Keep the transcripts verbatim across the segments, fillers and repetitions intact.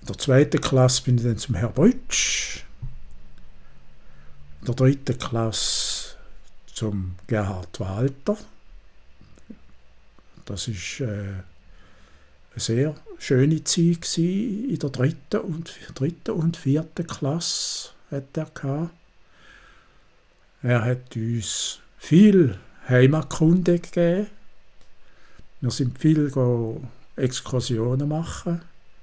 In der zweiten Klasse bin ich dann zum Herr Brütsch. In der dritten Klasse zum Gerhard Walter. Das war äh, eine sehr schöne Zeit gewesen. In der dritten und, dritten und vierten Klasse hat er gehabt. Er hat uns viel Heimatkunde gegeben. Wir sind viel Exkursionen machen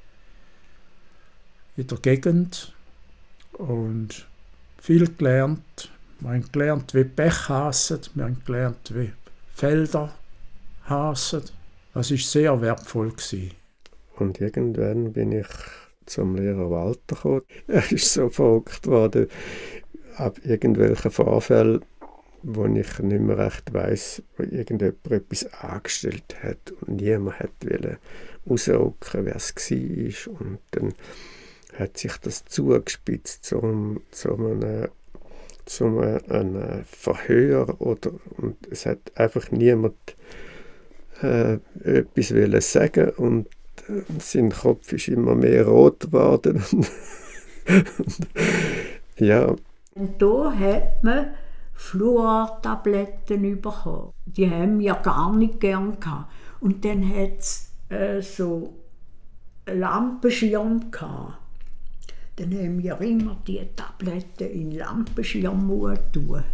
in der Gegend und viel gelernt. Wir haben gelernt, wie Bäche hasen, wir haben gelernt, wie Felder hasen. Das war sehr wertvoll gewesen. Und irgendwann bin ich zum Lehrer Walter gekommen. Er ist so verrückt worden ab irgendwelchen Vorfällen, wo ich nicht mehr recht weiss, wo irgendjemand etwas angestellt hat und niemand wollte rausrücken, wer es war. Und dann hat sich das zugespitzt zu einem, zu einem Verhör. Oder, und es hat einfach niemand äh, etwas wollen sagen und äh, sein Kopf ist immer mehr rot geworden. Ja. Und da hat man Fluortabletten bekommen. Die haben wir gar nicht gern gehabt. Und dann hat es äh, so einen Lampenschirm gehabt. Dann haben wir immer die Tabletten in den Lampenschirm tun.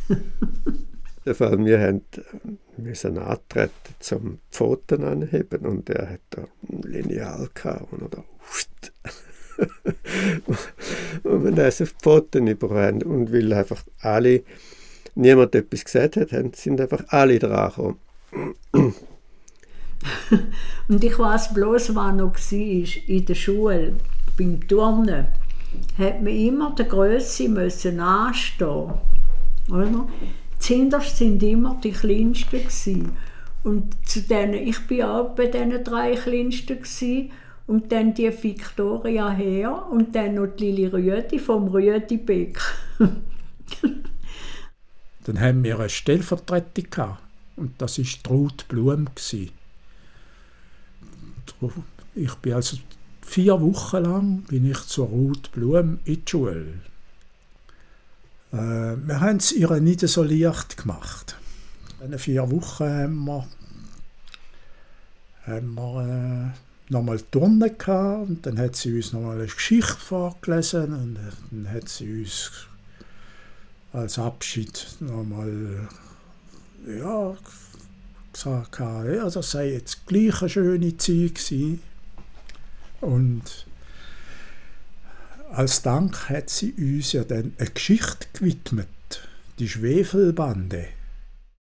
Wir haben müssen antreten zum Pfoten anheben und er hat da ein Lineal gehabt und er da und wenn er auf die Pfoten überhand und weil einfach alle niemand etwas gesagt hat, sind einfach alle dran gekommen. Und ich weiss bloß, was noch war in der Schule, beim Turnen, hat man immer der Grösse müssen anstehen. Oder? Die Hintersten sind immer die Kleinsten gewesen. Und zu denen, ich war auch bei diesen drei Kleinsten gewesen. Und dann die Victoria her und dann noch die Lili Rüedi vom Rüedibeck. Dann haben wir eine Stellvertretung gehabt. Und das war Ruth Blum. Ich bin also vier Wochen lang bin ich zur Ruth Blum in die Schule. Äh, wir haben es ihr nicht so leicht gemacht. In den vier Wochen haben wir, haben wir äh, nochmal Turnen gehabt und dann hat sie uns nochmal eine Geschichte vorgelesen und dann hat sie uns als Abschied nochmal ja, gesagt, ja, das sei jetzt gleich eine schöne Zeit gewesen. Und als Dank hat sie uns ja dann eine Geschichte gewidmet, die Schwefelbande.